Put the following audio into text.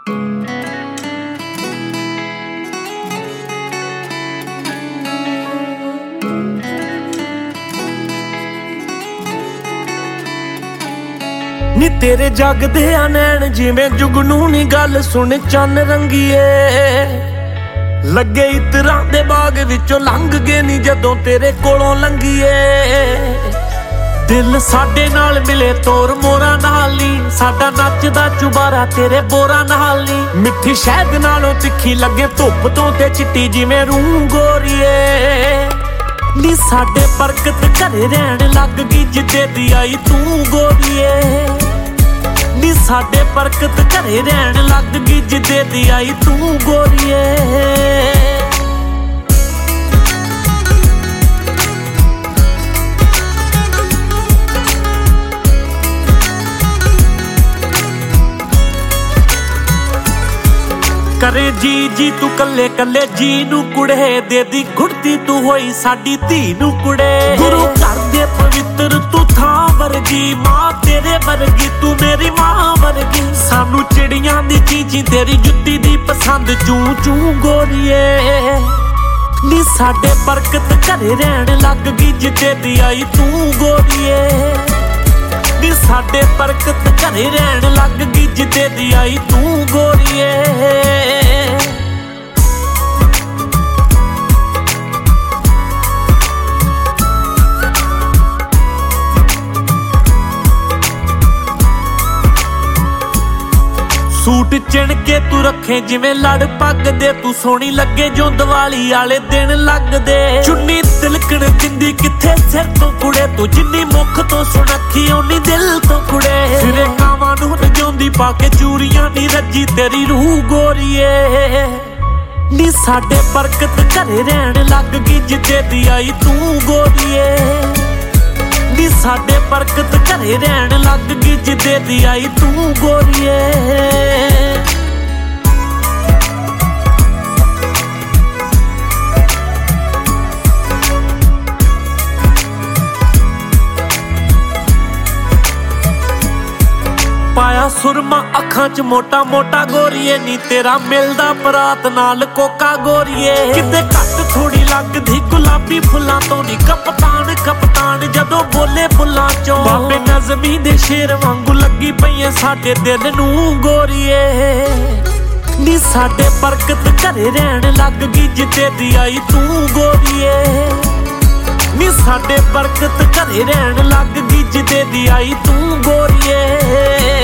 नी तेरे जगदे आ नैन जिवें जुगनू नी गल सुन चन रंगीए लगे इतरां दे बाग विचों लंघ गए नी जदों तेरे कोलों लंघीए दिल साडे नाल मिले तोर मोरा नाल नी साडा नचदा चुबारा तेरे बोरा नाल नी मिठी शहद नालों तिखी लगे धुप तों ते चिट्टी जिवें रूह गोरीए नी साडे बरकत घरे रहन लग गई जिद्दे दी आई तू गोरीए नी साडे बरकत घरे रहन लग गई जिद्दे दी आई तू गोरीए करे जी जी तू कल्ले कल्ले जी नू कुड़े दे दी घुड़ती तू होई साडी धी नू कुड़े गुरु घर दे पवित्र तू थां वर्गी मां तेरे वर्गी तू मेरी मां वर्गी सानू चिड़ियां दी चीची तेरी जुत्ती दी पसंद चूं चूं गोरीए नी साडे बरकत घरे रहन लग गई जिद्दे दी आई तू गोरीए नी साडे बरकत घरे रहन लग गई जिद्दे दी आई तू गोरीए सूट चिण के तू रखे जिवें लड़ पग दे तू सोहनी लगे जो दिवाली आले दिन लगदे चुन्नी तिलकण दिंदी किथे सिर तो कुड़े तू जिन्नी मुख तो सुनखी ओनी दिल तो कुड़े सिरे कावां नूं रजाउंदी पाके चूड़ियां नी रजी तेरी रूह गोरीए नी साडे बरकत घरे रहन लग गई जिद्दे दी आई तू गोरीए नी साडे बरकत घरे रहन लग गई जिद्दे दी आई तू गोरीए पाया सुरमा अखां च मोटा मोटा गोरीए नी तेरा मिलदा बरात नाल कोका गोरीए किते घट थोड़ी लगदी गुलाबी फुल्लां तो नी कप्तान कप्तान जदों बोले बुल्लां चों बाबे नज़मी दे शेर वांगू लगी पईए साडे दिल नूं गोरीए नी साडे बरकत घरे रहन लग गई जिद्दे दी आई तू गोरीए नी साडे बरकत घरे रहन लग गई जिद्दे दी आई तू गोरीए